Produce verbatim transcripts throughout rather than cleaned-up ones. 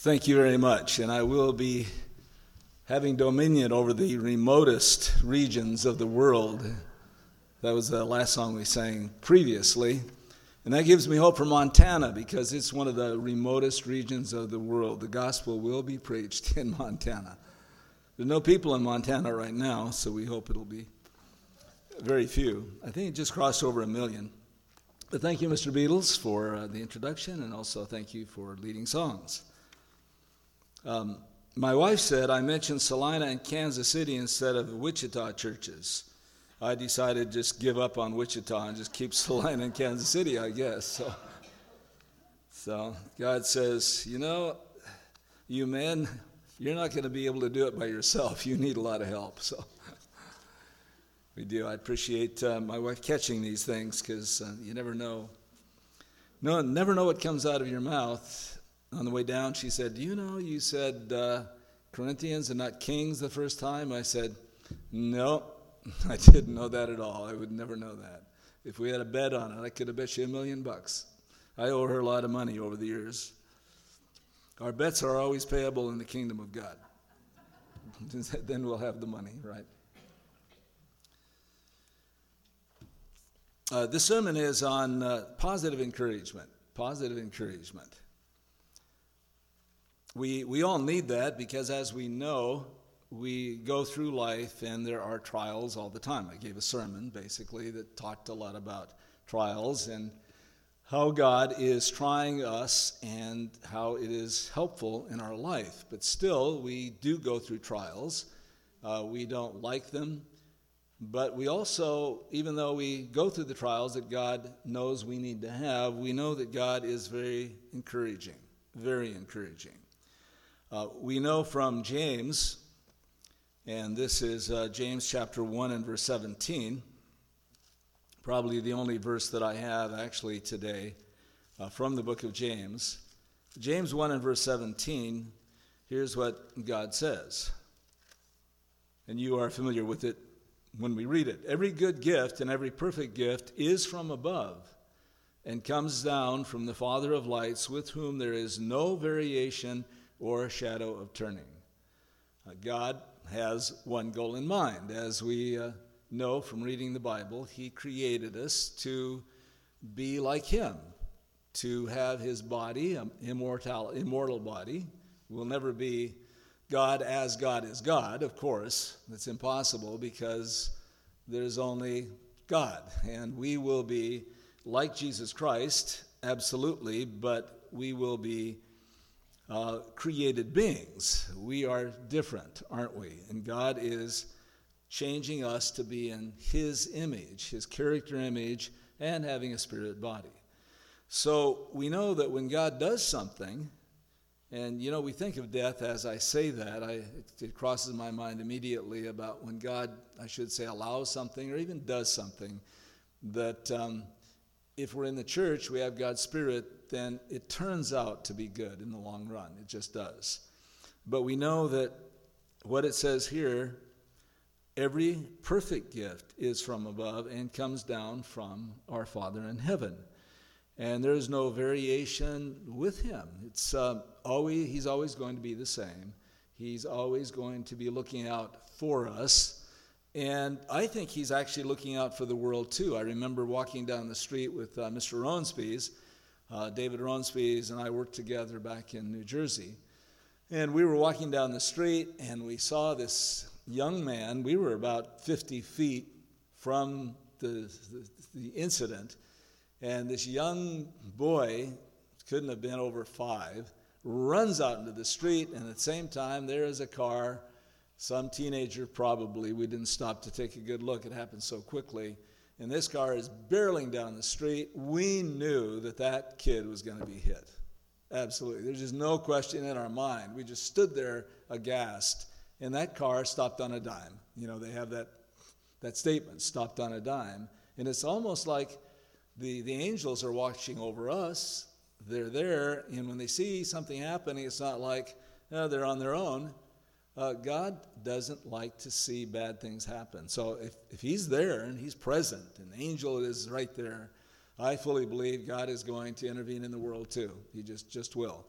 Thank you very much, and I will be having dominion over the remotest regions of the world. That was the last song we sang previously, and that gives me hope for Montana because it's one of the remotest regions of the world. The gospel will be preached in Montana. There's no people in Montana right now, so we hope it'll be very few. I think it just crossed over a million. But thank you, Mister Beatles, for uh, the introduction, and also thank you for leading songs. Um, my wife said I mentioned Salina and Kansas City instead of Wichita churches. I decided to just give up on Wichita and just keep Salina and Kansas City, I guess. So, so God says, you know, you men, you're not going to be able to do it by yourself. You need a lot of help. So we do. I appreciate uh, my wife catching these things because uh, you never know. No, never know what comes out of your mouth. On the way down, she said, do you know you said uh, Corinthians and not Kings the first time? I said, no, I didn't know that at all. I would never know that. If we had a bet on it, I could have bet you a million bucks. I owe her a lot of money over the years. Our bets are always payable in the kingdom of God. Then we'll have the money, right? Uh, this sermon is on uh, positive encouragement. Positive encouragement. We we all need that because, as we know, we go through life and there are trials all the time. I gave a sermon, basically, that talked a lot about trials and how God is trying us and how it is helpful in our life. But still, we do go through trials. Uh, we don't like them. But we also, even though we go through the trials that God knows we need to have, we know that God is very encouraging, very encouraging. Uh, we know from James, and this is uh, James chapter one and verse seventeen, probably the only verse that I have actually today uh, from the book of James. James one and verse seventeen, here's what God says, and you are familiar with it when we read it. Every good gift and every perfect gift is from above and comes down from the Father of lights, with whom there is no variation or a shadow of turning. Uh, God has one goal in mind. As we uh, know from reading the Bible, he created us to be like him, to have his body, an immortal, immortal body. We'll never be God as God is God, of course. That's impossible because there's only God. And we will be like Jesus Christ, absolutely, but we will be Uh, created beings. We are different, aren't we? And God is changing us to be in his image, his character image, and having a spirit body. So we know that when God does something, and you know, we think of death as I say that, I, it crosses my mind immediately about when God, I should say, allows something or even does something that um, if we're in the church, we have God's Spirit, then it turns out to be good in the long run. It just does. But we know that what it says here, every perfect gift is from above and comes down from our Father in heaven. And there is no variation with him. It's uh, always he's always going to be the same. He's always going to be looking out for us. And I think he's actually looking out for the world too. I remember walking down the street with uh, Mister Ronspees. Uh, David Ronspees and I worked together back in New Jersey. And we were walking down the street and we saw this young man. We were about fifty feet from the, the, the incident. And this young boy, couldn't have been over five, runs out into the street. And at the same time, there is a car, some teenager probably. We didn't stop to take a good look. It happened so quickly. And this car is barreling down the street. We knew that that kid was going to be hit. Absolutely. There's just no question in our mind. We just stood there aghast. And that car stopped on a dime. You know, they have that that statement, stopped on a dime. And it's almost like the, the angels are watching over us. They're there. And when they see something happening, it's not like, oh, they're on their own. Uh, God doesn't like to see bad things happen. So if, if he's there and he's present, and the angel is right there, I fully believe God is going to intervene in the world too. He just, just will.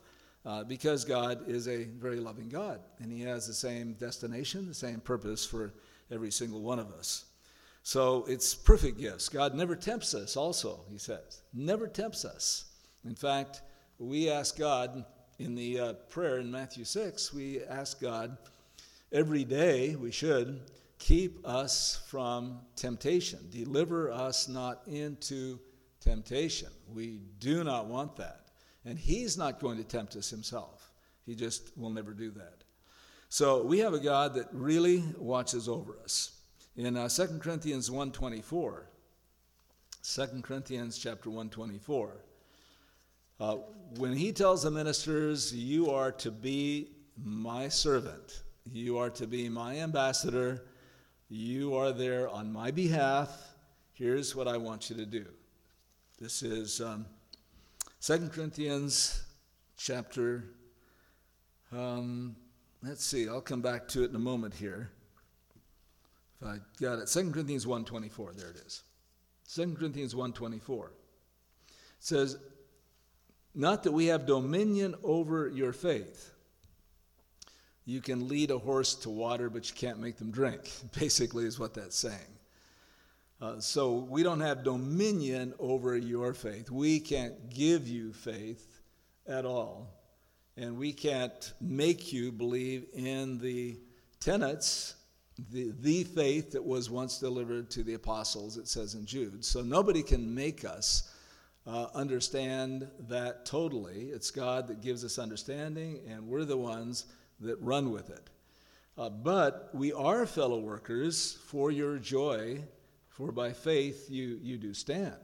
uh, because God is a very loving God, and he has the same destination, the same purpose for every single one of us. So it's perfect gifts. God never tempts us also, he says. Never tempts us. In fact, we ask God in the uh, prayer in Matthew six, we ask God every day, we should, keep us from temptation. Deliver us not into temptation. We do not want that. And he's not going to tempt us himself. He just will never do that. So we have a God that really watches over us. In uh, Second Corinthians one twenty-four, Second Corinthians chapter one twenty-four, uh, when he tells the ministers, you are to be my servant, you are to be my ambassador, you are there on my behalf, here's what I want you to do. This is um, Second Corinthians chapter, um, let's see, I'll come back to it in a moment here. If I got it, Second Corinthians one twenty-four, there it is. Second Corinthians one twenty-four. It says, not that we have dominion over your faith. You can lead a horse to water, but you can't make them drink, basically is what that's saying. Uh, so we don't have dominion over your faith. We can't give you faith at all. And we can't make you believe in the tenets, the, the faith that was once delivered to the apostles, it says in Jude. So nobody can make us uh, understand that totally. It's God that gives us understanding, and we're the ones that run with it. Uh, but we are fellow workers for your joy, for by faith you, you do stand.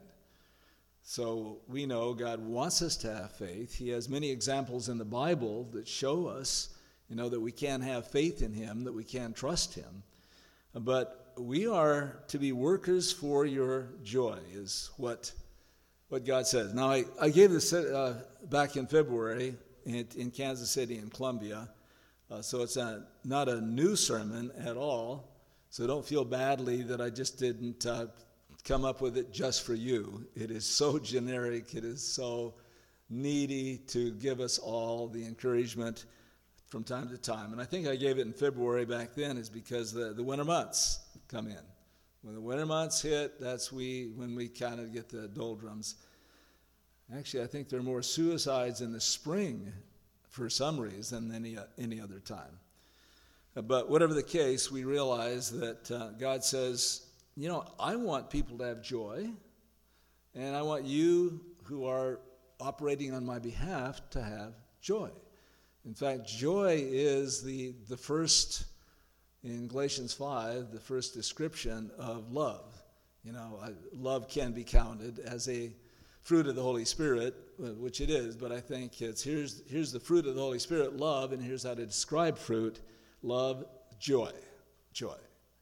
So we know God wants us to have faith. He has many examples in the Bible that show us, you know, that we can have faith in him, that we can trust him. But we are to be workers for your joy, is what, what God says. Now, I, I gave this uh, back in February in, in Kansas City and Columbia. Uh, so it's a, not a new sermon at all. So don't feel badly that I just didn't uh, come up with it just for you. It is so generic. It is so needy to give us all the encouragement from time to time. And I think I gave it in February back then is because the, the winter months come in. When the winter months hit, that's we when we kind of get the doldrums. Actually, I think there are more suicides in the spring for some reason than any, any other time. But whatever the case, we realize that uh, God says, you know, I want people to have joy, and I want you who are operating on my behalf to have joy. In fact, joy is the, the first, in Galatians five, the first description of love. You know, I, love can be counted as a fruit of the Holy Spirit, which it is, but I think it's here's here's the fruit of the Holy Spirit, love, and here's how to describe fruit, love, joy, joy.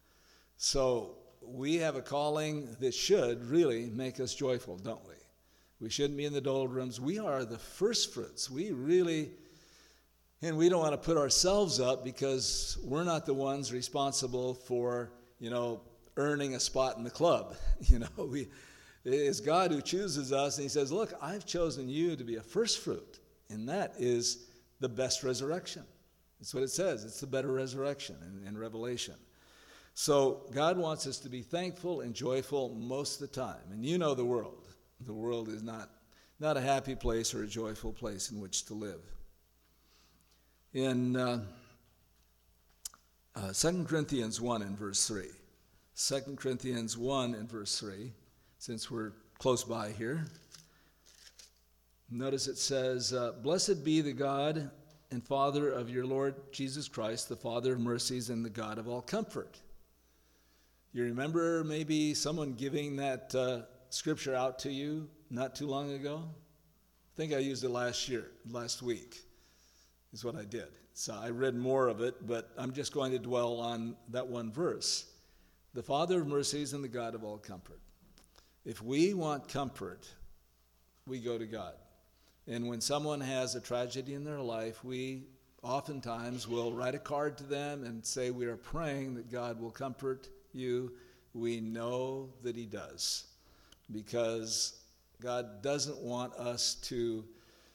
So we have a calling that should really make us joyful, don't we? We shouldn't be in the doldrums. We are the first fruits. We really, and we don't want to put ourselves up because we're not the ones responsible for, you know, earning a spot in the club. You know, we it's God who chooses us, and he says, look, I've chosen you to be a first fruit, and that is the best resurrection. That's what it says. It's the better resurrection in, in Revelation. So God wants us to be thankful and joyful most of the time. And you know the world. The world is not, not a happy place or a joyful place in which to live. In uh, uh, Second Corinthians one in verse three, Second Corinthians one in verse three, since we're close by here, notice it says, uh, blessed be the God and Father of your Lord Jesus Christ, the Father of mercies and the God of all comfort. You remember maybe someone giving that uh, scripture out to you not too long ago? I think I used it last year, last week, is what I did. So I read more of it, but I'm just going to dwell on that one verse. The Father of mercies and the God of all comfort. If we want comfort, we go to God. And when someone has a tragedy in their life, we oftentimes will write a card to them and say we are praying that God will comfort you. We know that he does, because God doesn't want us to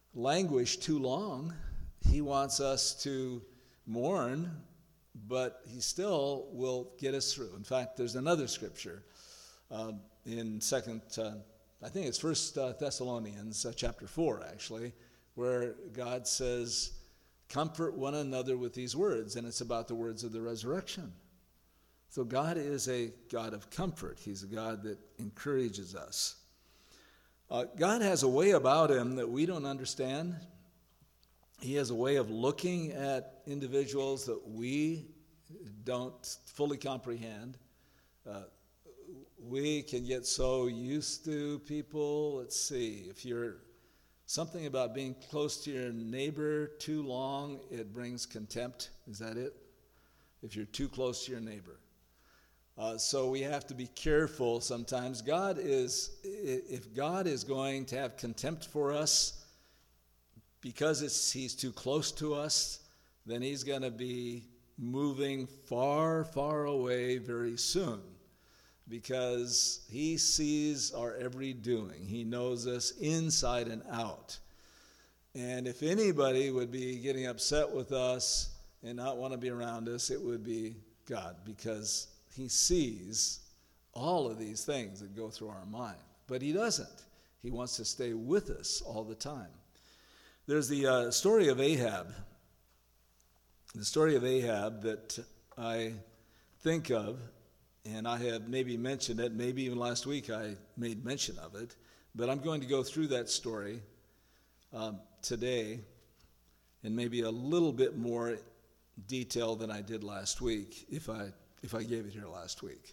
languish too long. He wants us to mourn, but he still will get us through. In fact, there's another scripture uh, in second, uh, I think it's First uh, Thessalonians uh, chapter four, actually, where God says, comfort one another with these words, and it's about the words of the resurrection. So God is a God of comfort. He's a God that encourages us. Uh, God has a way about him that we don't understand. He has a way of looking at individuals that we don't fully comprehend. Uh, we can get so used to people. Let's see, if you're something about being close to your neighbor too long, it brings contempt. Is that it? If you're too close to your neighbor. Uh, so we have to be careful sometimes. God is, if God is going to have contempt for us because it's, he's too close to us, then he's going to be moving far, far away very soon, because he sees our every doing. He knows us inside and out. And if anybody would be getting upset with us and not want to be around us, it would be God, because he sees all of these things that go through our mind. But he doesn't. He wants to stay with us all the time. There's the uh, story of Ahab. The story of Ahab that I think of, and I have maybe mentioned it, maybe even last week I made mention of it, but I'm going to go through that story um, today in maybe a little bit more detail than I did last week, if I if I gave it here last week.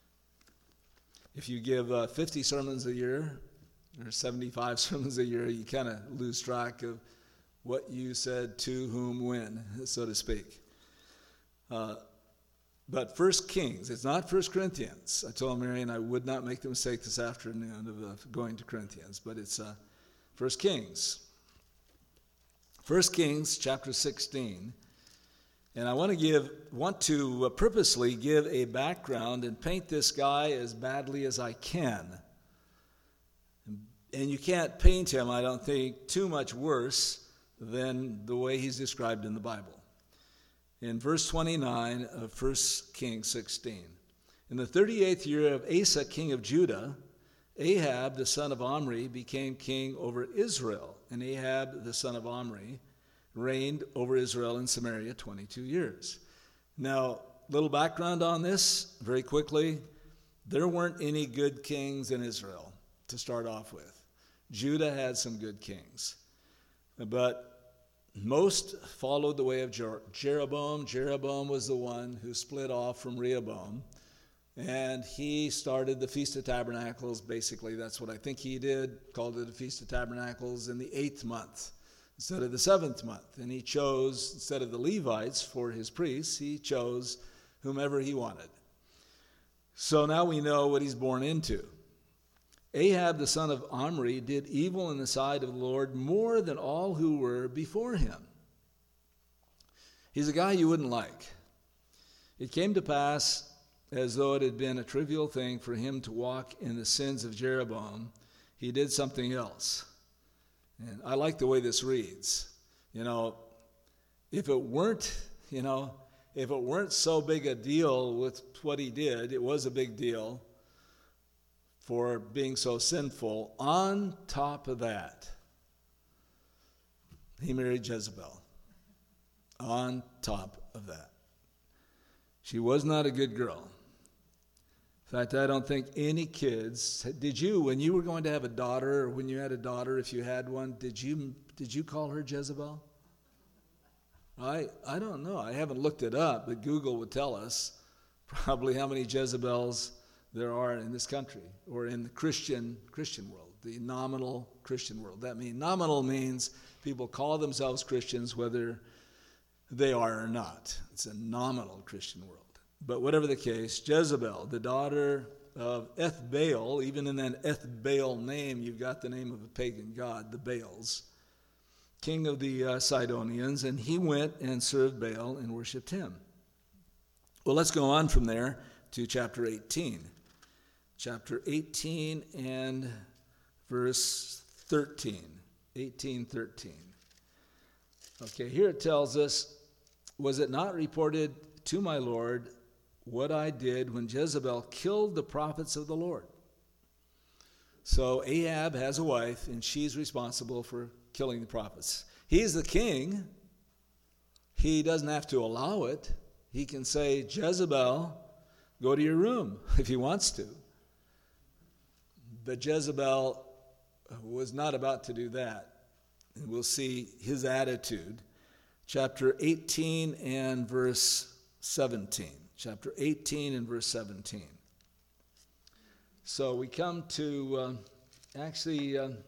If you give uh, fifty sermons a year, or seventy-five sermons a year, you kind of lose track of what you said to whom when, so to speak. Uh, but First Kings, it's not First Corinthians. I told Marion I would not make the mistake this afternoon of uh, going to Corinthians, but it's uh, First Kings. First Kings chapter sixteen. And I want to give, want to uh, purposely give a background and paint this guy as badly as I can. And you can't paint him, I don't think, too much worse than the way he's described in the Bible. In verse twenty-nine of First Kings sixteen, in the thirty-eighth year of Asa, king of Judah, Ahab, the son of Omri, became king over Israel. And Ahab, the son of Omri, reigned over Israel and Samaria twenty-two years. Now, little background on this, very quickly. There weren't any good kings in Israel to start off with. Judah had some good kings, but most followed the way of Jer- Jeroboam. Jeroboam was the one who split off from Rehoboam, and he started the Feast of Tabernacles. Basically, that's what I think he did, called it the Feast of Tabernacles in the eighth month instead of the seventh month. And he chose, instead of the Levites for his priests, he chose whomever he wanted. So now we know what he's born into. Ahab, the son of Omri, did evil in the sight of the Lord more than all who were before him. He's a guy you wouldn't like. It came to pass, as though it had been a trivial thing for him to walk in the sins of Jeroboam, he did something else. And I like the way this reads. You know, if it weren't, you know, if it weren't so big a deal with what he did, it was a big deal for being so sinful. On top of that, he married Jezebel. On top of that. She was not a good girl. In fact, I don't think any kids, did you, when you were going to have a daughter, or when you had a daughter, if you had one, did you did you call her Jezebel? I I don't know. I haven't looked it up, but Google would tell us probably how many Jezebels there are in this country, or in the Christian Christian world, the nominal Christian world. That means, nominal means people call themselves Christians whether they are or not. It's a nominal Christian world. But whatever the case, Jezebel, the daughter of Ethbaal, even in that Ethbaal name, you've got the name of a pagan god, the Baals, king of the uh, Sidonians, and he went and served Baal and worshipped him. Well, let's go on from there to chapter eighteen. Chapter eighteen and verse thirteen. eighteen thirteen. Okay, here it tells us, was it not reported to my Lord what I did when Jezebel killed the prophets of the Lord? So Ahab has a wife, and she's responsible for killing the prophets. He's the king. He doesn't have to allow it. He can say, Jezebel, go to your room if he wants to. But Jezebel was not about to do that. And we'll see his attitude. Chapter eighteen and verse seventeen. Chapter eighteen and verse seventeen. So we come to, uh, actually, uh,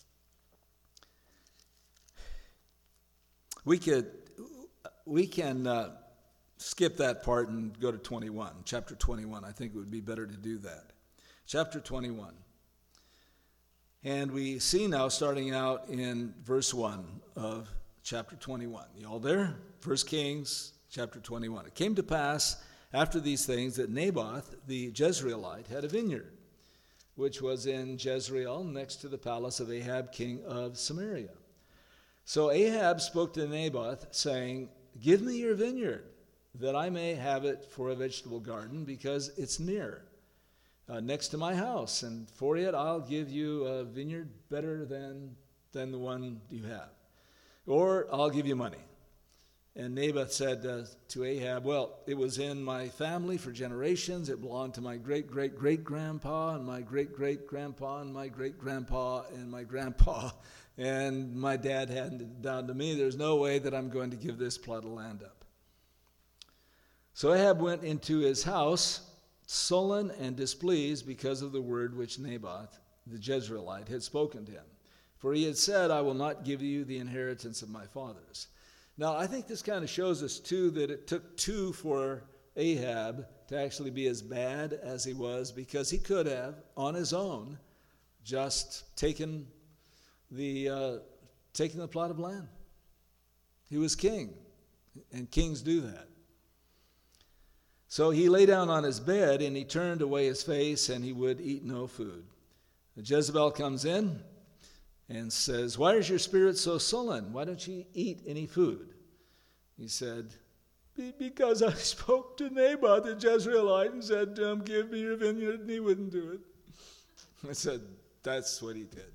we could, we can uh, skip that part and go to twenty-one, chapter twenty-one. I think it would be better to do that. Chapter twenty-one. And we see now, starting out in verse one of chapter twenty-one. You all there? First Kings, chapter twenty-one. It came to pass after these things that Naboth the Jezreelite had a vineyard, which was in Jezreel, next to the palace of Ahab, king of Samaria. So Ahab spoke to Naboth, saying, give me your vineyard, that I may have it for a vegetable garden, because it's near, uh, next to my house, and for it I'll give you a vineyard better than, than the one you have. Or I'll give you money. And Naboth said uh, to Ahab, well, it was in my family for generations. It belonged to my great-great-great-grandpa and my great-great-grandpa and my great-grandpa and my grandpa. And my dad handed it down to me. There's no way that I'm going to give this plot of land up. So Ahab went into his house, sullen and displeased because of the word which Naboth the Jezreelite had spoken to him. For he had said, I will not give you the inheritance of my fathers. Now, I think this kind of shows us, too, that it took two for Ahab to actually be as bad as he was, because he could have, on his own, just taken the, uh, taken the plot of land. He was king, and kings do that. So he lay down on his bed, and he turned away his face, and he would eat no food. Jezebel comes in and says, why is your spirit so sullen? Why don't you eat any food? He said, because I spoke to Naboth the Jezreelite and said to him, give me your vineyard, and he wouldn't do it. I said, that's what he did.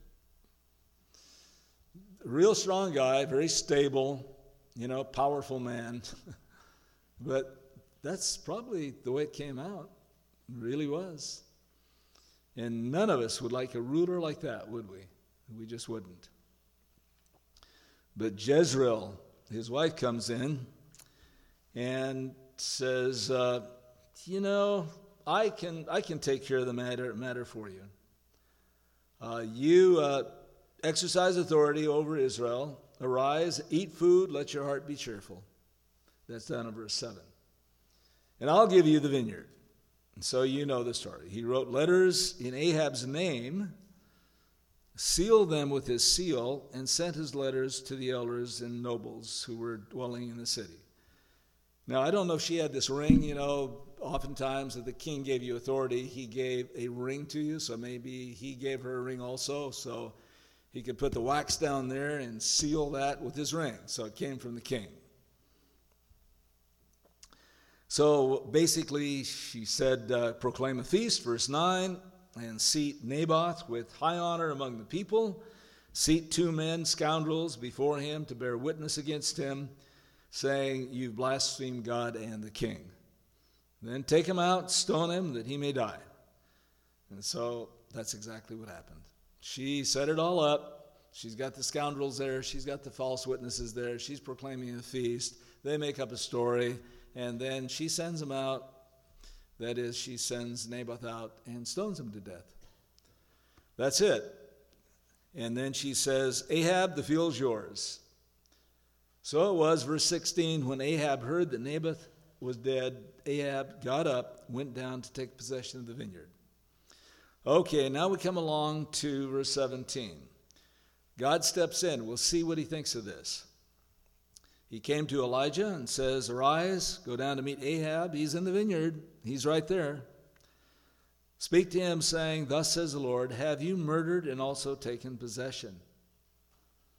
Real strong guy, very stable, you know, powerful man. But that's probably the way it came out. It really was. And none of us would like a ruler like that, would we? We just wouldn't. But Jezreel, his wife, comes in and says, uh, you know, I can I can take care of the matter, matter for you. Uh, you uh, exercise authority over Israel. Arise, eat food, let your heart be cheerful. That's down in verse seven. And I'll give you the vineyard. And so you know the story. He wrote letters in Ahab's name, sealed them with his seal, and sent his letters to the elders and nobles who were dwelling in the city. Now, I don't know if she had this ring, you know, oftentimes if the king gave you authority, he gave a ring to you, so maybe he gave her a ring also, so he could put the wax down there and seal that with his ring. So it came from the king. So basically, she said, uh, proclaim a feast, verse nine, and seat Naboth with high honor among the people. Seat two men, scoundrels, before him to bear witness against him, saying, you've blasphemed God and the king. Then take him out, stone him, that he may die. And so that's exactly what happened. She set it all up. She's got the scoundrels there. She's got the false witnesses there. She's proclaiming a feast. They make up a story. And then she sends him out. That is, she sends Naboth out and stones him to death. That's it. And then she says, Ahab, the field's yours. So it was, verse sixteen, when Ahab heard that Naboth was dead, Ahab got up, went down to take possession of the vineyard. Okay, now we come along to verse seventeen. God steps in. We'll see what he thinks of this. He came to Elijah and says, arise, go down to meet Ahab. He's in the vineyard. He's right there. Speak to him, saying, thus says the Lord, have you murdered and also taken possession?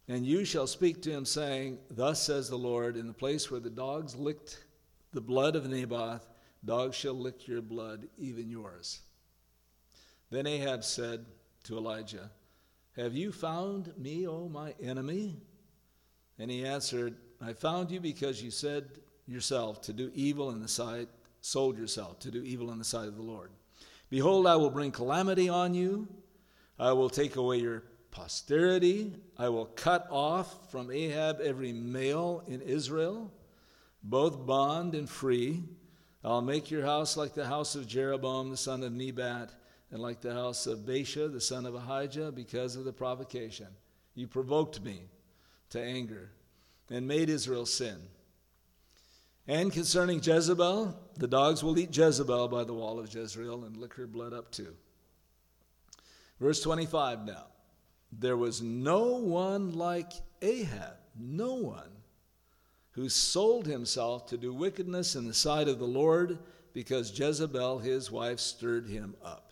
And you shall speak to him, saying, Thus says the Lord, in the place where the dogs licked the blood of Naboth, dogs shall lick your blood, even yours. Then Ahab said to Elijah, Have you found me, O my enemy? And he answered, I found you because you said yourself to do evil in the sight, sold yourself to do evil in the sight of the Lord. Behold, I will bring calamity on you. I will take away your posterity. I will cut off from Ahab every male in Israel, both bond and free. I'll make your house like the house of Jeroboam, the son of Nebat, and like the house of Baasha, the son of Ahijah, because of the provocation. You provoked me to anger and made Israel sin. And concerning Jezebel, the dogs will eat Jezebel by the wall of Jezreel and lick her blood up too. Verse twenty-five now. There was no one like Ahab, no one, who sold himself to do wickedness in the sight of the Lord, because Jezebel, his wife, stirred him up.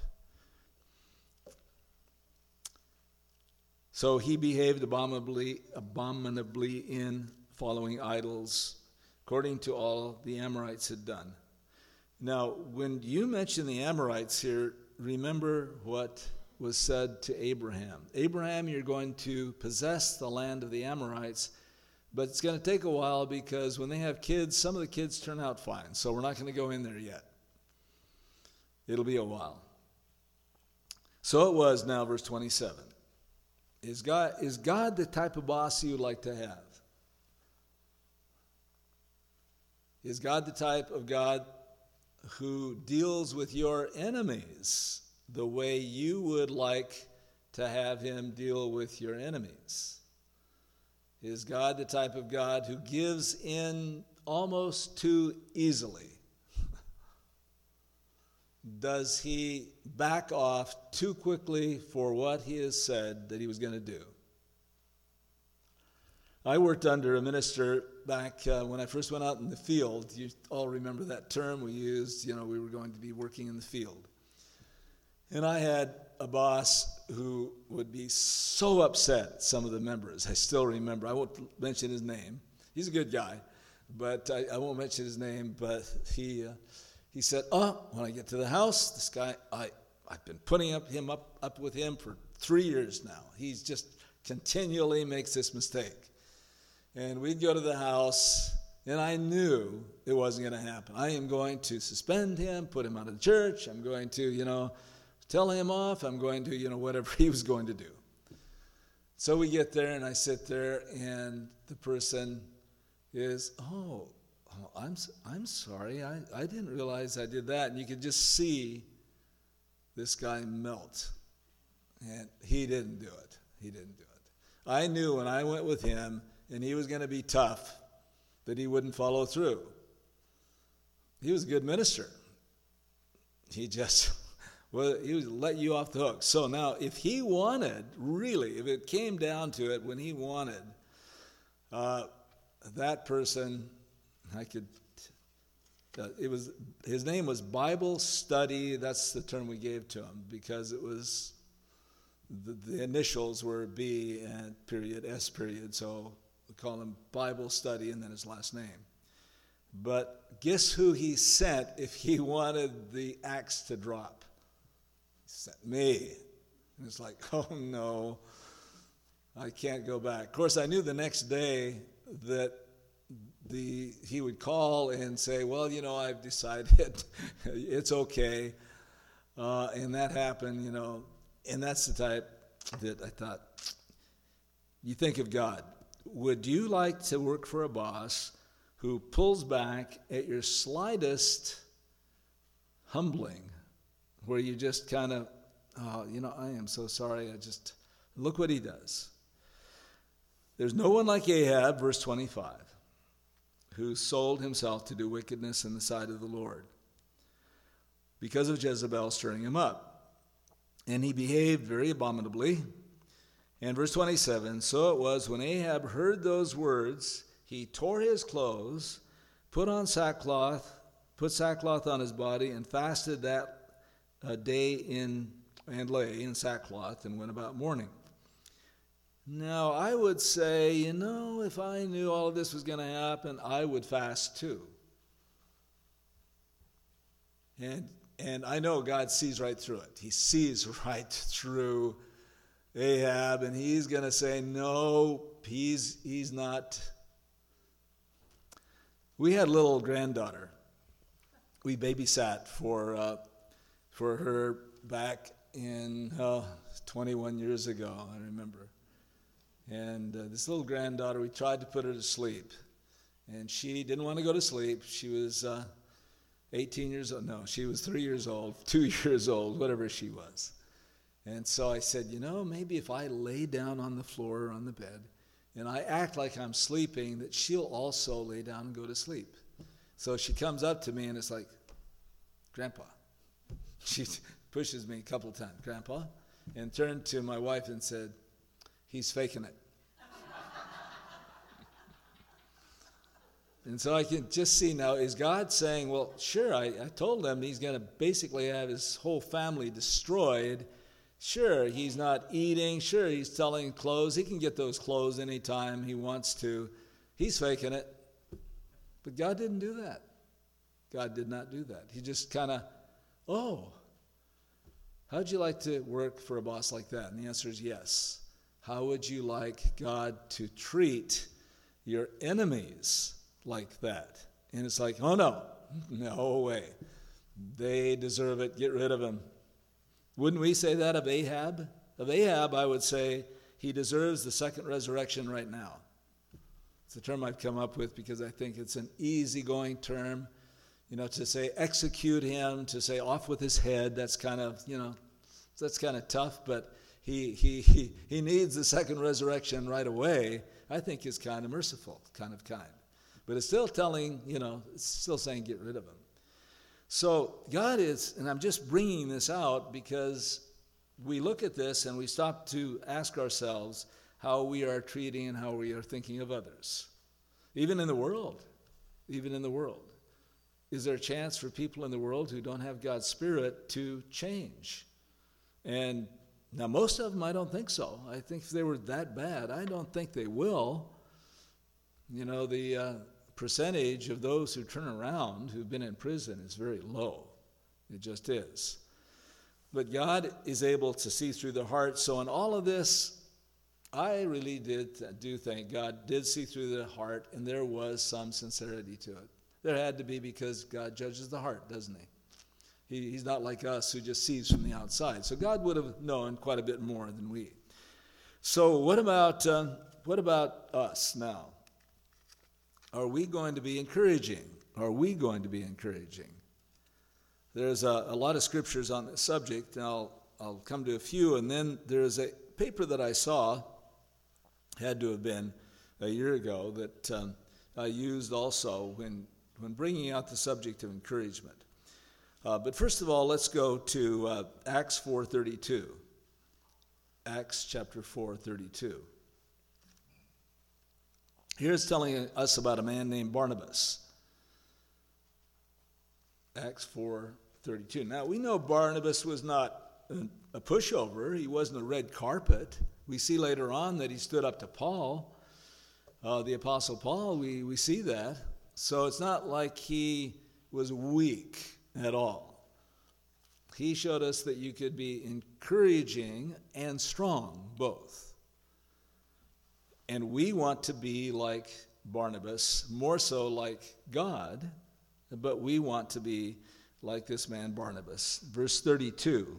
So he behaved abominably, abominably in following idols, according to all the Amorites had done. Now, when you mention the Amorites here, remember what was said to Abraham. Abraham, you're going to possess the land of the Amorites, but it's going to take a while because when they have kids, some of the kids turn out fine. So we're not going to go in there yet. It'll be a while. So it was now, verse twenty-seven. Is God, is God the type of boss you would like to have? Is God the type of God who deals with your enemies the way you would like to have him deal with your enemies? Is God the type of God who gives in almost too easily? Does he back off too quickly for what he has said that he was going to do? I worked under a minister back uh, when I first went out in the field. You all remember that term we used. You know, we were going to be working in the field. And I had a boss who would be so upset, some of the members. I still remember. I won't mention his name. He's a good guy, but I, I won't mention his name. But he uh, he said, oh, when I get to the house, this guy, I, I've been putting up him up, up with him for three years now. He's just continually makes this mistake. And we'd go to the house, and I knew it wasn't going to happen. I am going to suspend him, put him out of church. I'm going to, you know, tell him off. I'm going to, you know, whatever he was going to do. So we get there, and I sit there, and the person is, oh, oh I'm I'm sorry. I, I didn't realize I did that. And you could just see this guy melt. And he didn't do it. He didn't do it. I knew when I went with him, and he was going to be tough, that he wouldn't follow through. He was a good minister. He just... Well, he would let you off the hook. So now, if he wanted, really, if it came down to it, when he wanted, uh, that person, I could, uh, it was, his name was Bible Study. That's the term we gave to him, because it was, the, the initials were B and period, S period. So we call him Bible Study and then his last name. But guess who he sent if he wanted the axe to drop? Sent me. And it's like, oh no, I can't go back. Of course, I knew the next day that the he would call and say, well, you know, I've decided it's okay. Uh, and that happened, you know, and that's the type that I thought, you think of God. Would you like to work for a boss who pulls back at your slightest humbling, where you just kind of, oh, you know, I am so sorry. I just, look what he does. There's no one like Ahab, verse twenty-five, who sold himself to do wickedness in the sight of the Lord because of Jezebel stirring him up. And he behaved very abominably. And verse twenty-seven, so it was when Ahab heard those words, he tore his clothes, put on sackcloth, put sackcloth on his body, and fasted that a day in and lay in sackcloth and went about mourning. Now, I would say, you know, if I knew all of this was going to happen, I would fast too. And and I know God sees right through it. He sees right through Ahab, and he's going to say, no, he's he's not. We had a little granddaughter. We babysat for uh, for her back in uh, twenty-one years ago, I remember. And uh, this little granddaughter, we tried to put her to sleep. And she didn't want to go to sleep. She was uh, eighteen years old. No, she was three years old, two years old, whatever she was. And so I said, you know, maybe if I lay down on the floor or on the bed and I act like I'm sleeping, that she'll also lay down and go to sleep. So she comes up to me and it's like, Grandpa. She pushes me a couple times, Grandpa, and turned to my wife and said, he's faking it. And so I can just see now, is God saying, well, sure, I, I told him he's going to basically have his whole family destroyed. Sure, he's not eating. Sure, he's selling clothes. He can get those clothes anytime he wants to. He's faking it. But God didn't do that. God did not do that. He just kind of, oh, how'd you like to work for a boss like that? And the answer is yes. How would you like God to treat your enemies like that? And it's like, oh no, no way. They deserve it. Get rid of them. Wouldn't we say that of Ahab? Of Ahab, I would say he deserves the second resurrection right now. It's a term I've come up with because I think it's an easygoing term. You know, to say execute him, to say off with his head, that's kind of, you know, that's kind of tough, but he he he he needs the second resurrection right away, I think is kind of merciful, kind of kind. But it's still telling, you know, it's still saying get rid of him. So God is, and I'm just bringing this out because we look at this and we stop to ask ourselves how we are treating and how we are thinking of others. Even in the world, even in the world. Is there a chance for people in the world who don't have God's Spirit to change? And now most of them, I don't think so. I think if they were that bad, I don't think they will. You know, the uh, percentage of those who turn around who've been in prison is very low. It just is. But God is able to see through the heart. So in all of this, I really did do think God did see through the heart, and there was some sincerity to it. There had to be, because God judges the heart, doesn't he? he? He's not like us who just sees from the outside. So God would have known quite a bit more than we. So what about uh, what about us now? Are we going to be encouraging? Are we going to be encouraging? There's a, a lot of scriptures on this subject, and I'll, I'll come to a few. And then there's a paper that I saw, had to have been a year ago, that um, I used also when when bringing out the subject of encouragement. Uh, but first of all, let's go to uh, Acts four thirty-two. Acts chapter four thirty-two. Here's telling us about a man named Barnabas. Acts four thirty-two. Now, we know Barnabas was not a pushover. He wasn't a red carpet. We see later on that he stood up to Paul, uh, the Apostle Paul. We, we see that. So it's not like he was weak at all. He showed us that you could be encouraging and strong, both. And we want to be like Barnabas, more so like God, but we want to be like this man Barnabas. Verse thirty-two.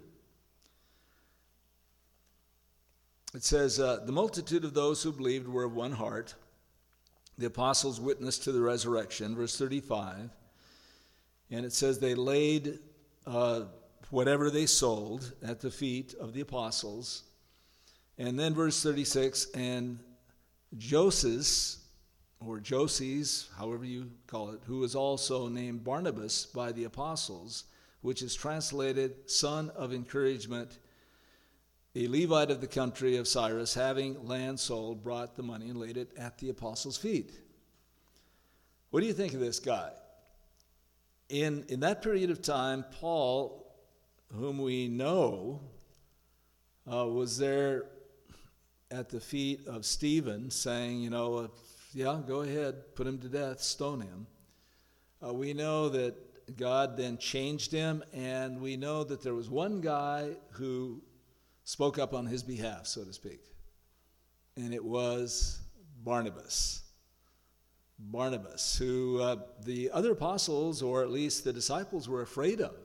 It says, uh, the multitude of those who believed were of one heart. The apostles witnessed to the resurrection. Verse thirty-five. And it says they laid uh, whatever they sold at the feet of the apostles. And then verse thirty-six, and Joses, or Joses, however you call it, who was also named Barnabas by the apostles, which is translated son of encouragement, a Levite of the country of Cyrus, having land sold, brought the money and laid it at the apostles' feet. What do you think of this guy? In, in that period of time, Paul, whom we know, uh, was there at the feet of Stephen, saying, you know, uh, yeah, go ahead, put him to death, stone him. Uh, we know that God then changed him, and we know that there was one guy who spoke up on his behalf, so to speak, and it was Barnabas. Barnabas, who uh, the other apostles, or at least the disciples, were afraid of.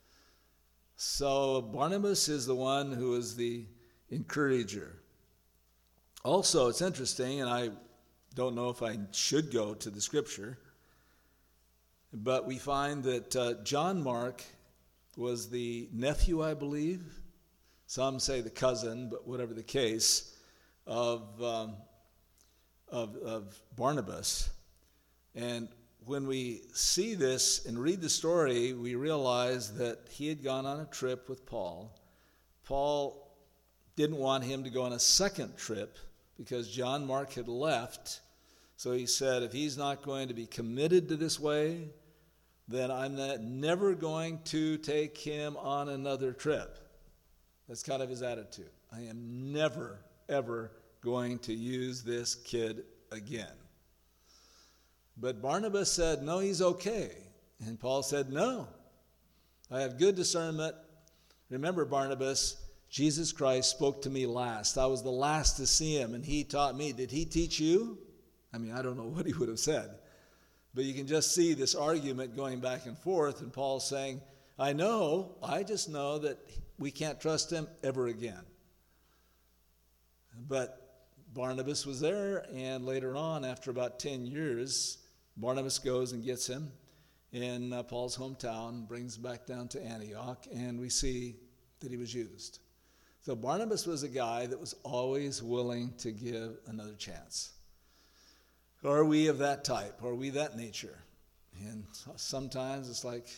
So Barnabas is the one who is the encourager. Also, it's interesting, and I don't know if I should go to the scripture, but we find that uh, John Mark was the nephew, I believe. Some say the cousin, but whatever the case, of, um, of, of Barnabas. And when we see this and read the story, we realize that he had gone on a trip with Paul. Paul didn't want him to go on a second trip because John Mark had left. So he said, if he's not going to be committed to this way, then I'm not, never going to take him on another trip. That's kind of his attitude. I am never, ever going to use this kid again. But Barnabas said, no, he's okay. And Paul said, no, I have good discernment. Remember, Barnabas, Jesus Christ spoke to me last. I was the last to see him, and he taught me. Did he teach you? I mean, I don't know what he would have said. But you can just see this argument going back and forth, and Paul saying, I know, I just know that we can't trust him ever again. But Barnabas was there, and later on, after about ten years, Barnabas goes and gets him in uh, Paul's hometown, brings him back down to Antioch, and we see that he was used. So Barnabas was a guy that was always willing to give another chance. Are we of that type? Are we that nature? And sometimes it's like,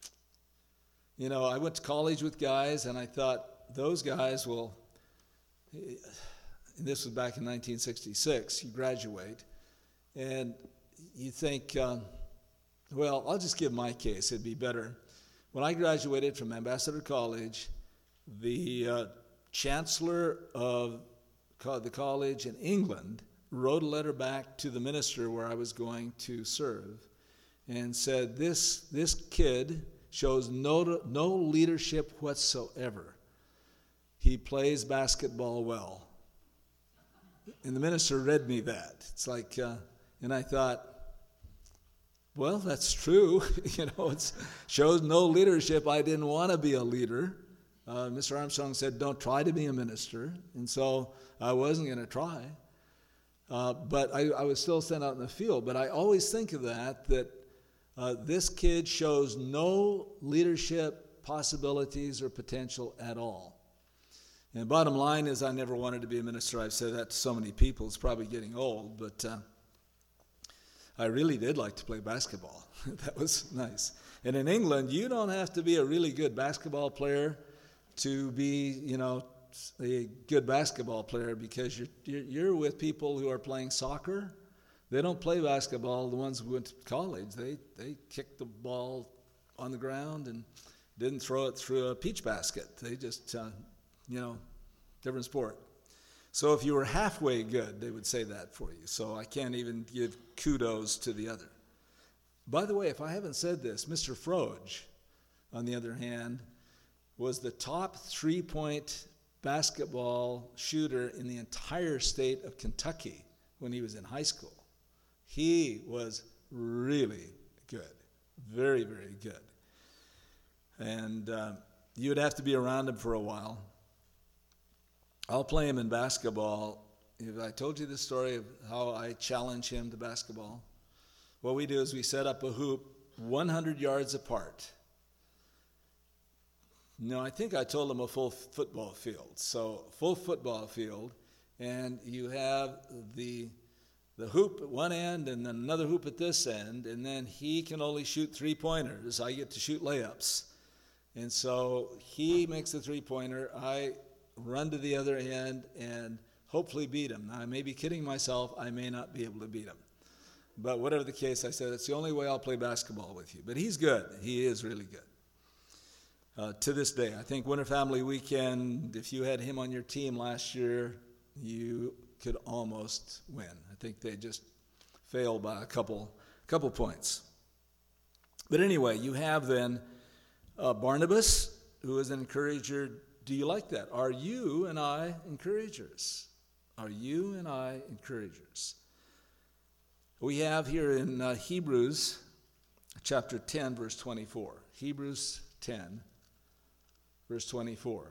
you know, I went to college with guys, and I thought, those guys will, and this was back in nineteen sixty-six, you graduate, and you think, um, well, I'll just give my case. It'd be better. When I graduated from Ambassador College, the uh, chancellor of co- the college in England wrote a letter back to the minister where I was going to serve and said, this, this kid shows no, no leadership whatsoever. He plays basketball well. And the minister read me that. It's like, uh, and I thought, well, that's true. you know, it shows no leadership. I didn't want to be a leader. Uh, Mister Armstrong said, don't try to be a minister. And so I wasn't going to try. Uh, but I, I was still sent out in the field. But I always think of that, that uh, this kid shows no leadership possibilities or potential at all. And the bottom line is I never wanted to be a minister. I've said that to so many people. It's probably getting old, but uh, I really did like to play basketball. That was nice. And in England, you don't have to be a really good basketball player to be, you know, a good basketball player, because you're, you're with people who are playing soccer. They don't play basketball. The ones who went to college, they, they kicked the ball on the ground and didn't throw it through a peach basket. They just, uh, you know, different sport. So if you were halfway good, they would say that for you. So I can't even give kudos to the other. By the way, if I haven't said this, Mister Froge, on the other hand, was the top three-point basketball shooter in the entire state of Kentucky when he was in high school. He was really good, very, very good. And uh, you would have to be around him for a while. I'll play him in basketball. If I told you the story of how I challenge him to basketball, what we do is we set up a hoop one hundred yards apart. No, I think I told him a full football field. So full football field, and you have the the hoop at one end and then another hoop at this end, and then he can only shoot three-pointers. I get to shoot layups. And so he makes the three-pointer. I run to the other end and hopefully beat him. Now, I may be kidding myself. I may not be able to beat him. But whatever the case, I said, it's the only way I'll play basketball with you. But he's good. He is really good. Uh, to this day, I think Winter Family Weekend, if you had him on your team last year, you could almost win. I think they just failed by a couple, couple points. But anyway, you have then uh, Barnabas, who is an encourager. Do you like that? Are you and I encouragers? Are you and I encouragers? We have here in uh, Hebrews chapter ten, verse twenty-four. Hebrews ten, verse twenty-four.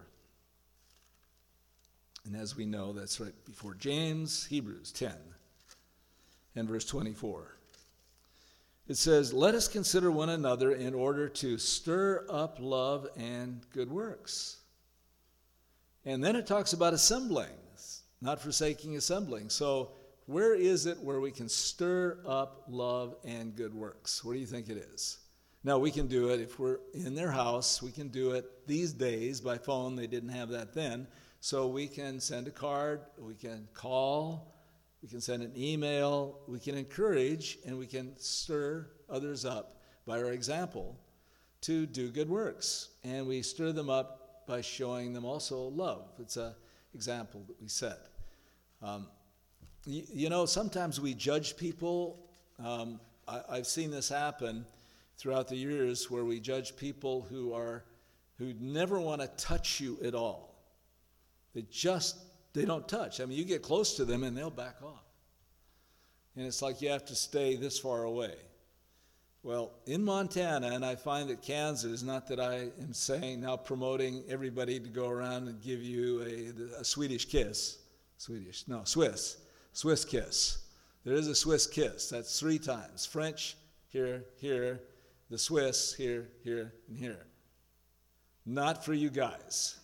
And as we know, that's right before James, Hebrews ten and verse twenty-four. It says, let us consider one another in order to stir up love and good works. And then it talks about assembling, not forsaking assembling. So where is it where we can stir up love and good works? Where do you think it is? Now, we can do it if we're in their house. We can do it these days by phone. They didn't have that then. So we can send a card, we can call, we can send an email, we can encourage, and we can stir others up by our example to do good works. And we stir them up by showing them also love. It's an example that we set. Um, you, you know, sometimes we judge people. Um, I, I've seen this happen throughout the years where we judge people who are who never want to touch you at all. They just, they don't touch. I mean, you get close to them and they'll back off. And it's like you have to stay this far away. Well, in Montana, and I find that Kansas, not that I am saying now promoting everybody to go around and give you a, a Swedish kiss. Swedish, no, Swiss. Swiss kiss. There is a Swiss kiss. That's three times. French, here, here. The Swiss, here, here, and here. Not for you guys.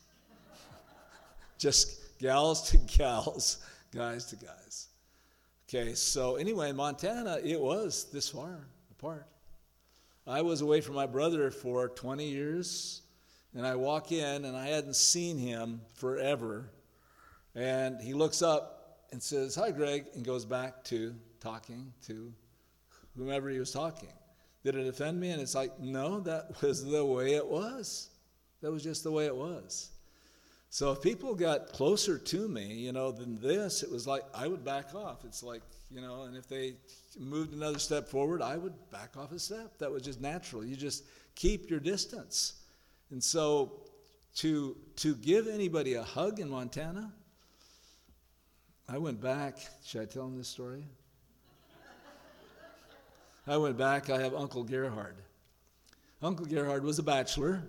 Just gals to gals, guys to guys. Okay, so anyway, in Montana, it was this far apart. I was away from my brother for twenty years, and I walk in, and I hadn't seen him forever. And he looks up and says, hi, Greg, and goes back to talking to whomever he was talking. Did it offend me? And it's like, no, that was the way it was. That was just the way it was. So if people got closer to me, you know, than this, it was like I would back off. It's like, you know, and if they moved another step forward, I would back off a step. That was just natural. You just keep your distance. And so to to give anybody a hug in Montana, I went back. Should I tell them this story? I went back. I have Uncle Gerhard. Uncle Gerhard was a bachelor,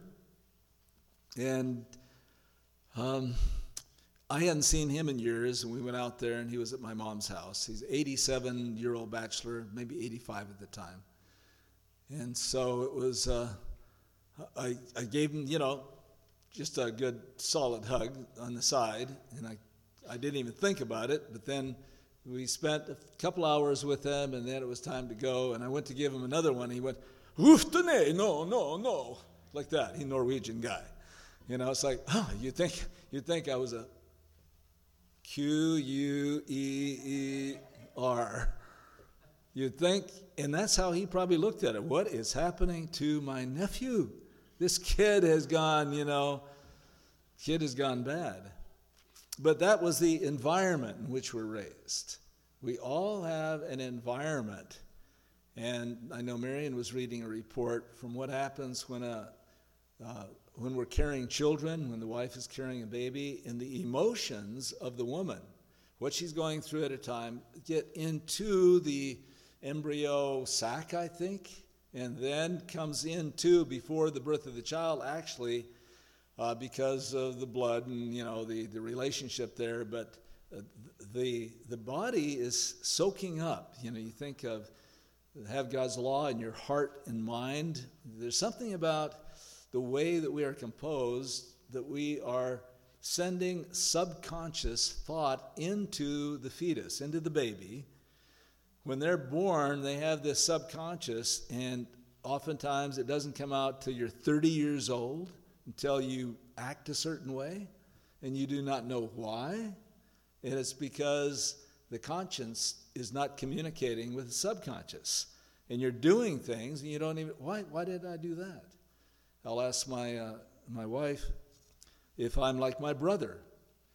and Um, I hadn't seen him in years, and we went out there, and he was at my mom's house. He's an eighty-seven-year-old bachelor, maybe eighty-five at the time. And so it was, uh, I, I gave him, you know, just a good solid hug on the side, and I, I didn't even think about it, but then we spent a couple hours with him, and then it was time to go, and I went to give him another one, and he went, "Uftene, no, no, no," like that. He's a Norwegian guy. You know, it's like, oh, you think you think I was a Q U E E R. You'd think, and that's how he probably looked at it. What is happening to my nephew? This kid has gone, you know, kid has gone bad. But that was the environment in which we're raised. We all have an environment. And I know Marion was reading a report from what happens when a uh, when we're carrying children, when the wife is carrying a baby, and the emotions of the woman, what she's going through at a time, get into the embryo sac, I think, and then comes into, before the birth of the child, actually, uh, because of the blood and, you know, the, the relationship there, but uh, the the body is soaking up. You know, you think of, have God's law in your heart and mind. There's something about the way that we are composed, that we are sending subconscious thought into the fetus, into the baby. When they're born, they have this subconscious, and oftentimes it doesn't come out till you're thirty years old, until you act a certain way, and you do not know why. And it's because the conscience is not communicating with the subconscious. And you're doing things, and you don't even, why, why did I do that? I'll ask my uh, my wife if I'm like my brother,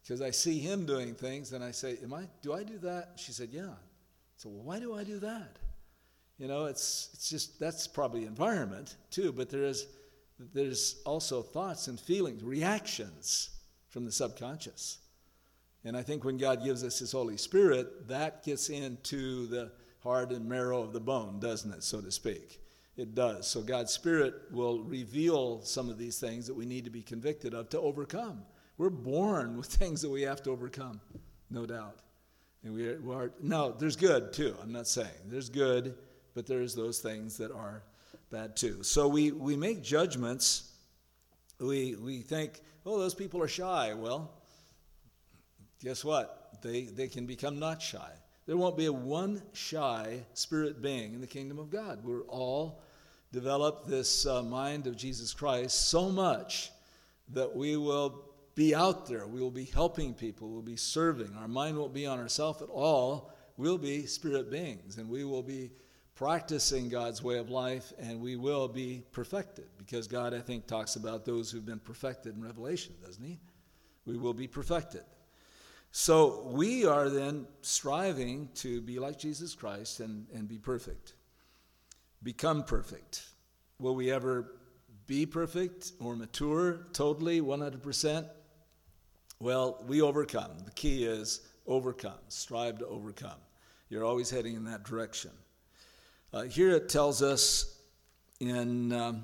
Because I see him doing things, and I say, "Am I? Do I do that?" She said, "Yeah." So well, why do I do that? You know, it's it's just that's probably environment too, but there is there's also thoughts and feelings, reactions from the subconscious. And I think when God gives us his Holy Spirit, that gets into the heart and marrow of the bone, doesn't it, so to speak? It does. So God's Spirit will reveal some of these things that we need to be convicted of to overcome. We're born with things that we have to overcome, no doubt. And we are, we are no, there's good too. I'm not saying there's good, but there's those things that are bad too. So we, we make judgments. We we think, oh, those people are shy. Well, guess what? They they can become not shy. There won't be a one shy spirit being in the kingdom of God. We're all developed this uh, mind of Jesus Christ so much that we will be out there. We will be helping people. We'll be serving. Our mind won't be on ourselves at all. We'll be spirit beings, and we will be practicing God's way of life, and we will be perfected, because God, I think, talks about those who've been perfected in Revelation, doesn't he? We will be perfected. So we are then striving to be like Jesus Christ and, and be perfect, become perfect. Will we ever be perfect or mature totally, one hundred percent? Well, we overcome. The key is overcome, strive to overcome. You're always heading in that direction. Uh, here it tells us in um,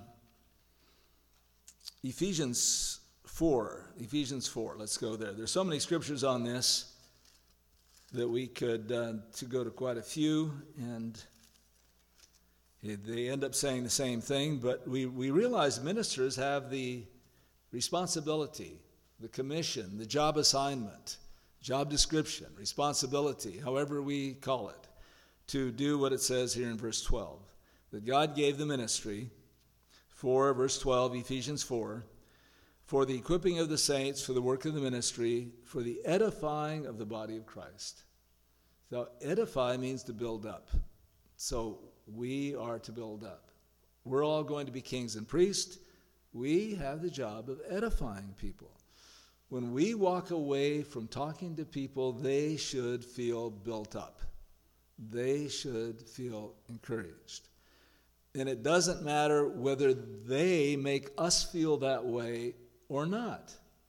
Ephesians four, Ephesians four, let's go there. There's so many scriptures on this that we could uh, to go to quite a few, and they end up saying the same thing, but we, we realize ministers have the responsibility, the commission, the job assignment, job description, responsibility, however we call it, to do what it says here in verse twelve. That God gave the ministry for, verse twelve, Ephesians four, for the equipping of the saints, for the work of the ministry, for the edifying of the body of Christ. So edify means to build up. So we are to build up. We're all going to be kings and priests. We have the job of edifying people. When we walk away from talking to people, they should feel built up. They should feel encouraged. And it doesn't matter whether they make us feel that way or not.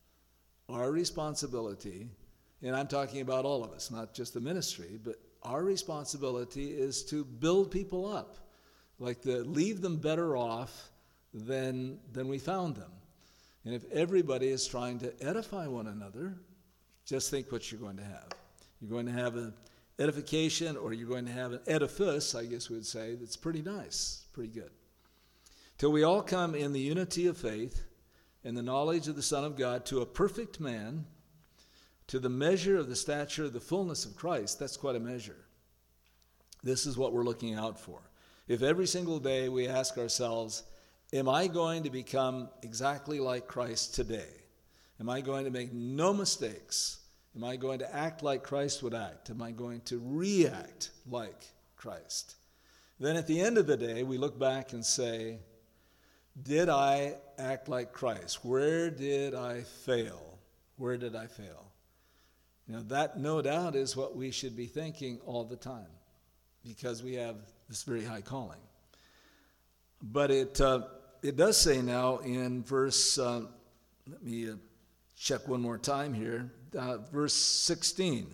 Our responsibility, and I'm talking about all of us, not just the ministry, but our responsibility is to build people up, like to leave them better off than, than we found them. And if everybody is trying to edify one another, just think what you're going to have. You're going to have an edification, or you're going to have an edifice, I guess we would say, that's pretty nice, pretty good. Till we all come in the unity of faith and the knowledge of the Son of God to a perfect man, to the measure of the stature of the fullness of Christ. That's quite a measure. This is what we're looking out for. If every single day we ask ourselves, am I going to become exactly like Christ today? Am I going to make no mistakes? Am I going to act like Christ would act? Am I going to react like Christ? Then at the end of the day, we look back and say, did I act like Christ? Where did I fail? Where did I fail? You know, that no doubt is what we should be thinking all the time, because we have this very high calling. But it uh, it does say now in verse, uh, let me uh, check one more time here, uh, verse sixteen.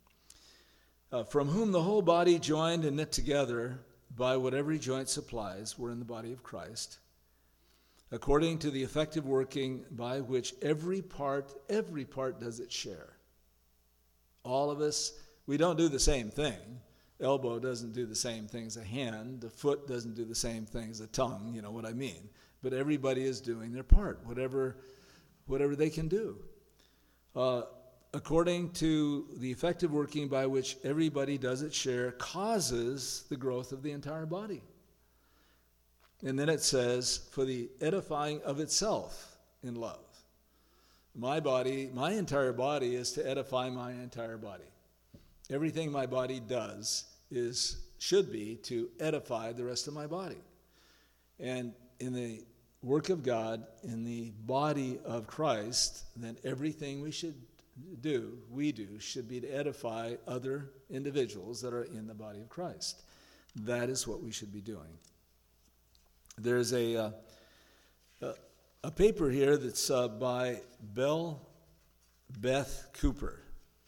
Uh, from whom the whole body joined and knit together by what every joint supplies, we're in the body of Christ, according to the effective working by which every part, every part does its share. All of us, we don't do the same thing. Elbow doesn't do the same thing as a hand. The foot doesn't do the same thing as a tongue, you know what I mean. But everybody is doing their part, whatever, whatever they can do. Uh, according to the effective working by which everybody does its share, causes the growth of the entire body. And then it says, for the edifying of itself in love. My body, my entire body is to edify my entire body. Everything my body does is should be to edify the rest of my body. And in the work of God, in the body of Christ, then everything we should do, we do, should be to edify other individuals that are in the body of Christ. That is what we should be doing. There's a uh, a, a paper here that's uh, by Belle Beth Cooper.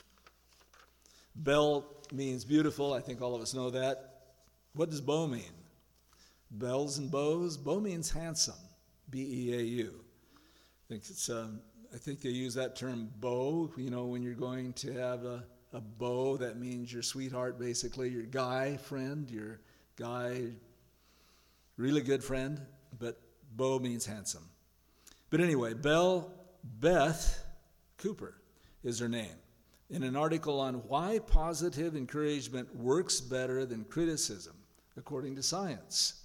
Belle means beautiful. I think all of us know that. What does beau mean? Bells and bows? Beau means handsome. B E A U. I think it's. Um, I think they use that term beau. You know, when you're going to have a, a beau, that means your sweetheart, basically, your guy friend, your guy, really good friend. But beau means handsome. But anyway, Belle Beth Cooper is her name. In an article on why positive encouragement works better than criticism, according to science.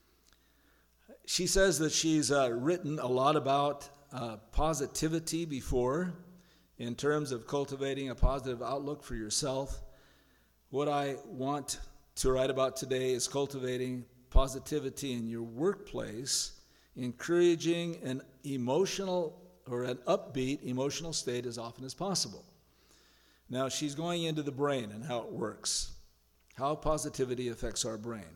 She says that she's uh, written a lot about uh, positivity before in terms of cultivating a positive outlook for yourself. What I want to write about today is cultivating positivity in your workplace, encouraging an emotional or an upbeat emotional state as often as possible. Now, she's going into the brain and how it works, how positivity affects our brain.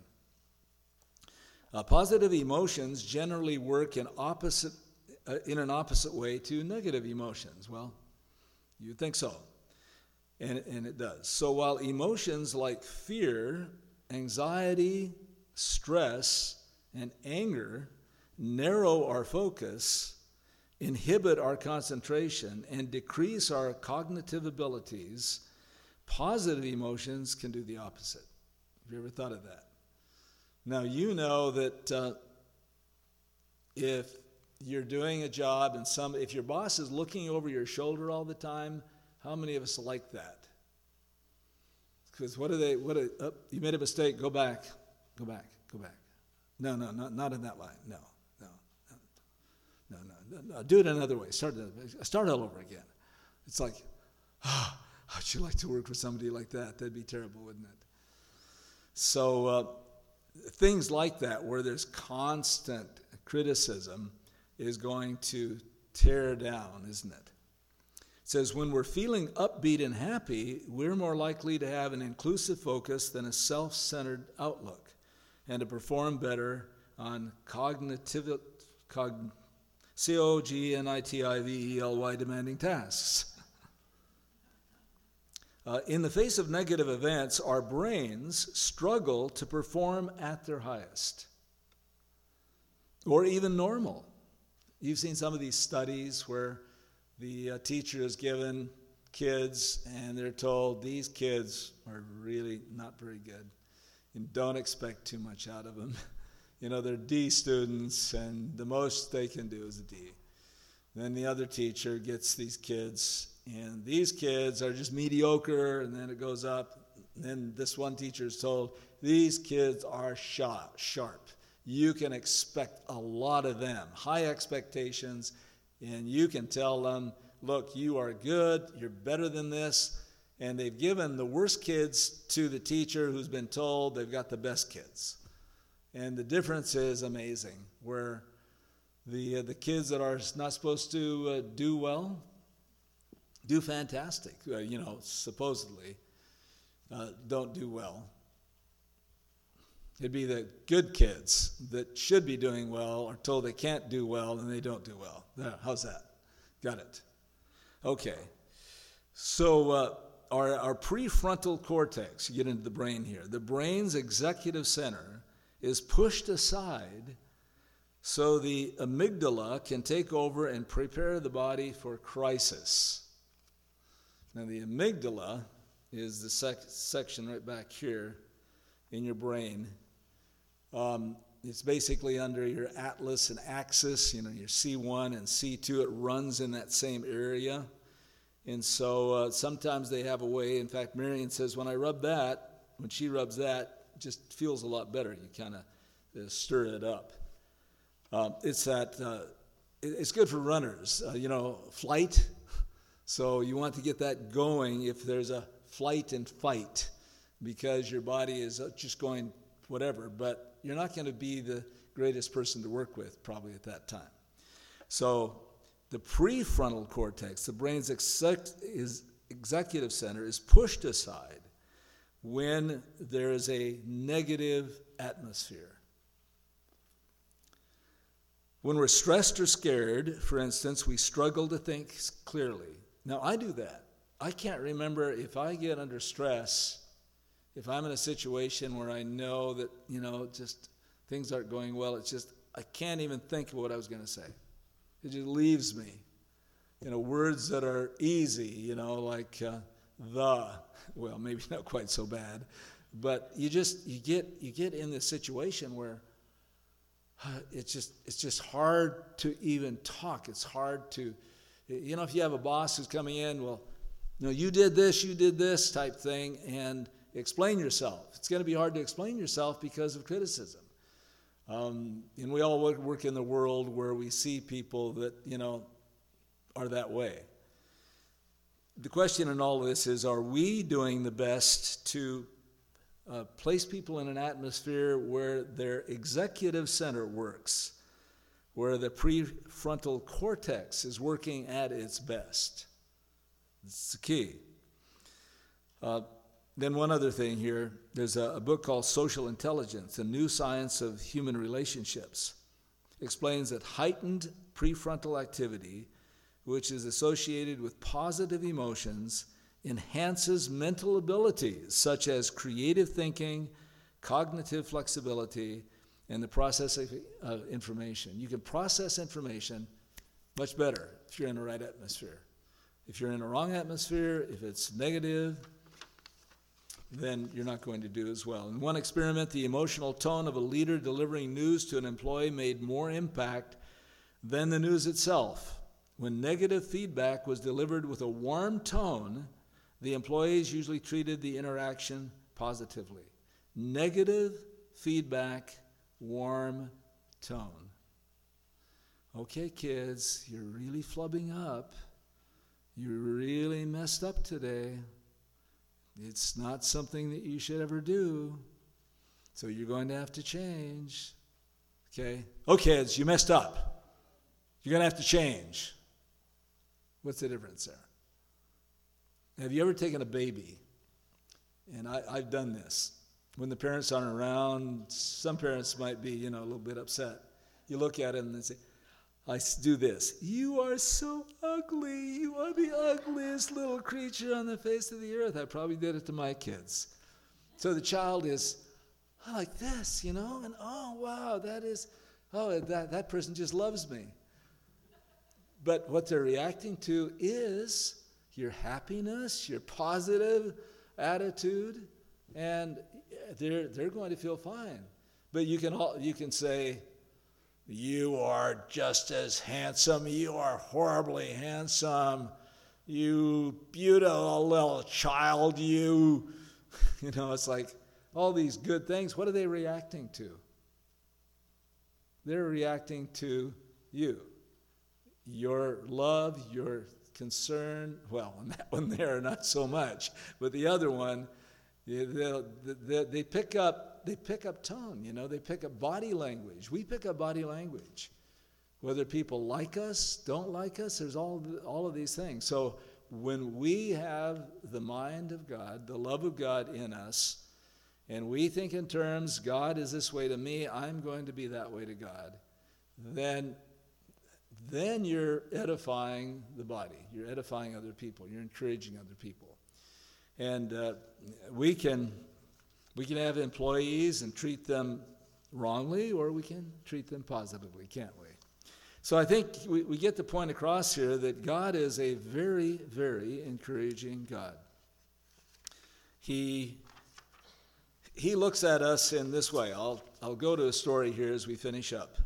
Uh, positive emotions generally work in opposite, uh, in an opposite way to negative emotions. Well, you'd think so, and, and it does. So while emotions like fear, anxiety, stress, and anger narrow our focus, inhibit our concentration, and decrease our cognitive abilities, positive emotions can do the opposite. Have you ever thought of that? Now, you know that uh, if you're doing a job and some, if your boss is looking over your shoulder all the time, how many of us like that? Because what do they, what do, oh, you made a mistake, go back, go back, go back. No, no, no, not in that line, no. No, no, no, no, do it another way. Start, start all over again. It's like, oh, how'd you like to work with somebody like that? That'd be terrible, wouldn't it? So uh, things like that, where there's constant criticism, is going to tear down, isn't it? It says, when we're feeling upbeat and happy, we're more likely to have an inclusive focus than a self-centered outlook, and to perform better on cognitive, cognitive, C O G N I T I V E L Y demanding tasks. Uh, in the face of negative events, our brains struggle to perform at their highest, or even normal. You've seen some of these studies where the uh, teacher is given kids and they're told these kids are really not very good and don't expect too much out of them. You know, they're D students, and the most they can do is a D. Then the other teacher gets these kids, and these kids are just mediocre, and then it goes up. And then this one teacher is told, these kids are sharp, sharp. You can expect a lot of them, high expectations, and you can tell them, look, you are good, you're better than this. And they've given the worst kids to the teacher who's been told they've got the best kids. And the difference is amazing, where the uh, the kids that are not supposed to uh, do well, do fantastic, uh, you know, supposedly, uh, don't do well. It'd be the good kids that should be doing well are told they can't do well and they don't do well. There, how's that? Got it. Okay. So uh, our, our prefrontal cortex, you get into the brain here, the brain's executive center is pushed aside so the amygdala can take over and prepare the body for crisis. Now, the amygdala is the sec- section right back here in your brain. Um, it's basically under your atlas and axis, you know, your C one and C two. It runs in that same area. And so uh, sometimes they have a way. In fact, Marion says, when I rub that, when she rubs that, it just feels a lot better. You kind of uh, stir it up. Uh, it's that, uh, it, it's good for runners, uh, you know, flight. So you want to get that going if there's a flight and fight, because your body is just going whatever, but you're not going to be the greatest person to work with probably at that time. So the prefrontal cortex, the brain's exec- is executive center, is pushed aside when there is a negative atmosphere. When we're stressed or scared, for instance, we struggle to think clearly. Now, I do that. I can't remember if I get under stress, if I'm in a situation where I know that, you know, just things aren't going well, it's just, I can't even think of what I was going to say. It just leaves me. You know, words that are easy, you know, like uh, the, well, maybe not quite so bad, but you just, you get, you get in this situation where uh, it's just, it's just hard to even talk. It's hard to, you know, if you have a boss who's coming in, well, you know, you did this, you did this type thing, and explain yourself. It's going to be hard to explain yourself because of criticism. Um, and we all work in the world where we see people that, you know, are that way. The question in all of this is, are we doing the best to uh, place people in an atmosphere where their executive center works, where the prefrontal cortex is working at its best? It's the key. Uh, then one other thing here, there's a, a book called Social Intelligence, a new science of human relationships. It explains that heightened prefrontal activity, which is associated with positive emotions, enhances mental abilities such as creative thinking, cognitive flexibility, and the processing of information. You can process information much better if you're in the right atmosphere. If you're in a wrong atmosphere, if it's negative, then you're not going to do as well. In one experiment, the emotional tone of a leader delivering news to an employee made more impact than the news itself. When negative feedback was delivered with a warm tone, the employees usually treated the interaction positively. Negative feedback, warm tone. Okay, kids, you're really flubbing up. You really messed up today. It's not something that you should ever do. So you're going to have to change. Okay? Oh, kids, you messed up. You're going to have to change. What's the difference there? Have you ever taken a baby? And I, I've done this. When the parents aren't around, some parents might be, you know, a little bit upset. You look at them and they say, I do this. You are so ugly. You are the ugliest little creature on the face of the earth. I probably did it to my kids. So the child is like this, you know, and oh, wow, that is, oh, that, that person just loves me. But what they're reacting to is your happiness, your positive attitude, and they're they're going to feel fine. But you can all, you can say, you are just as handsome. You are horribly handsome. You beautiful little child. You, you know, it's like all these good things. What are they reacting to? They're reacting to you. Your love, your concern. Well, on that one there, not so much. But the other one, they, they, they pick up They pick up tone, you know, they pick up body language. We pick up body language. Whether people like us, don't like us, there's all, all of these things. So when we have the mind of God, the love of God in us, and we think in terms, God is this way to me, I'm going to be that way to God, then, then you're edifying the body. You're edifying other people. You're encouraging other people. And uh, we can... We can have employees and treat them wrongly, or we can treat them positively, can't we? So I think we, we get the point across here that God is a very, very encouraging God. He, he looks at us in this way. I'll, I'll go to a story here as we finish up.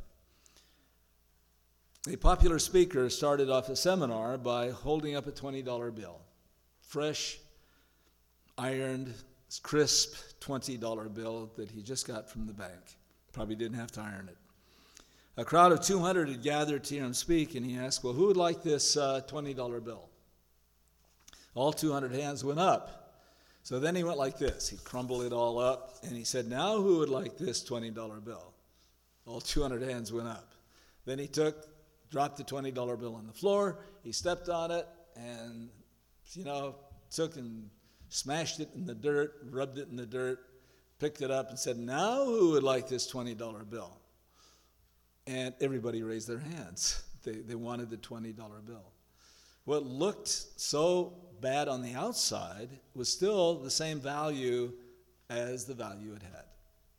A popular speaker started off a seminar by holding up a twenty dollar bill. Fresh, ironed, crisp twenty dollar bill that he just got from the bank. Probably didn't have to iron it. A crowd of two hundred had gathered to hear him speak, and he asked, well, who would like this uh, twenty dollar bill? All two hundred hands went up. So then he went like this. He crumbled it all up, and he said, now who would like this twenty dollar bill? All two hundred hands went up. Then he took dropped the twenty dollar bill on the floor. He stepped on it and, you know, took and smashed it in the dirt, rubbed it in the dirt, picked it up and said, now who would like this twenty dollar bill? And everybody raised their hands. They, they wanted the twenty dollar bill. What looked so bad on the outside was still the same value as the value it had.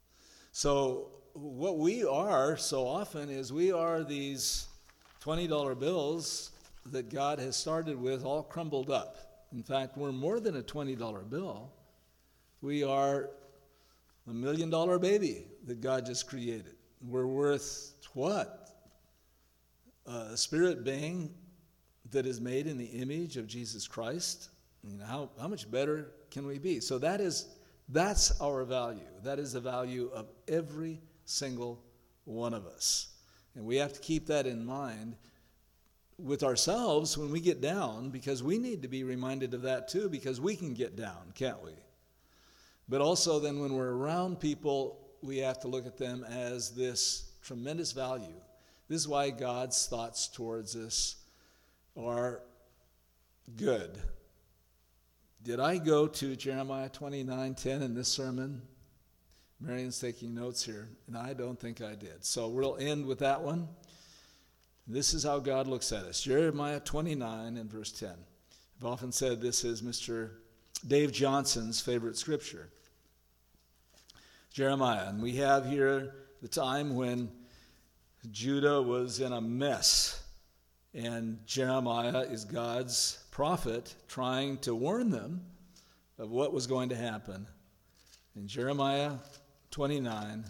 So what we are so often is we are these twenty dollar bills that God has started with all crumbled up. In fact, we're more than a twenty dollar bill. We are a million dollar baby that God just created. We're worth what? A spirit being that is made in the image of Jesus Christ. You know, how, how much better can we be? So that is, that's our value. That is the value of every single one of us. And we have to keep that in mind with ourselves when we get down, because we need to be reminded of that too, because we can get down, can't we? But also then when we're around people, we have to look at them as this tremendous value. This is why God's thoughts towards us are good. Did I go to Jeremiah twenty-nine ten in this sermon? Marion's taking notes here, and I don't think I did. So we'll end with that one. This is how God looks at us. Jeremiah twenty-nine and verse ten. I've often said this is Mister Dave Johnson's favorite scripture. Jeremiah, and we have here the time when Judah was in a mess, and Jeremiah is God's prophet trying to warn them of what was going to happen. In Jeremiah twenty-nine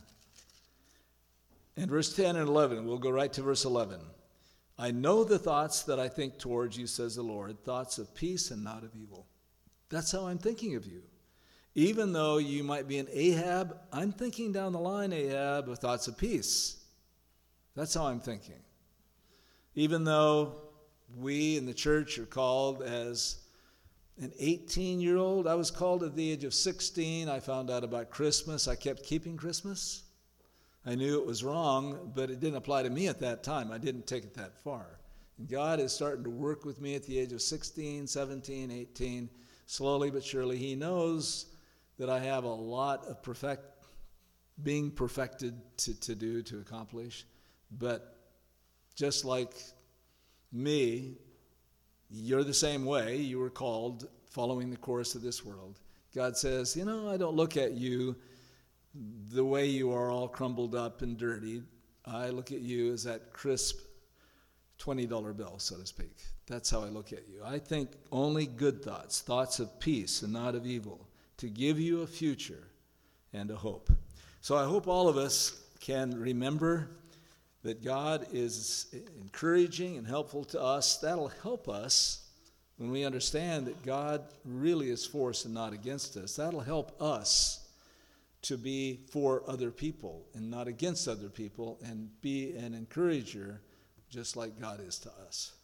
and verse ten and eleven, we'll go right to verse eleven. I know the thoughts that I think towards you, says the Lord, thoughts of peace and not of evil. That's how I'm thinking of you. Even though you might be an Ahab, I'm thinking down the line, Ahab, of thoughts of peace. That's how I'm thinking. Even though we in the church are called as an eighteen-year-old, I was called at the age of sixteen. I found out about Christmas. I kept keeping Christmas. I knew it was wrong, but it didn't apply to me at that time. I didn't take it that far. And God is starting to work with me at the age of sixteen, seventeen, eighteen. Slowly but surely, He knows that I have a lot of perfect, being perfected to, to do, to accomplish. But just like me, you're the same way. You were called following the course of this world. God says, you know, I don't look at you the way you are all crumbled up and dirty. I look at you as that crisp twenty dollar bill, so to speak. That's how I look at you. I think only good thoughts, thoughts of peace and not of evil, to give you a future and a hope. So I hope all of us can remember that God is encouraging and helpful to us. That'll help us when we understand that God really is for us and not against us. That'll help us to be for other people and not against other people, and be an encourager just like God is to us.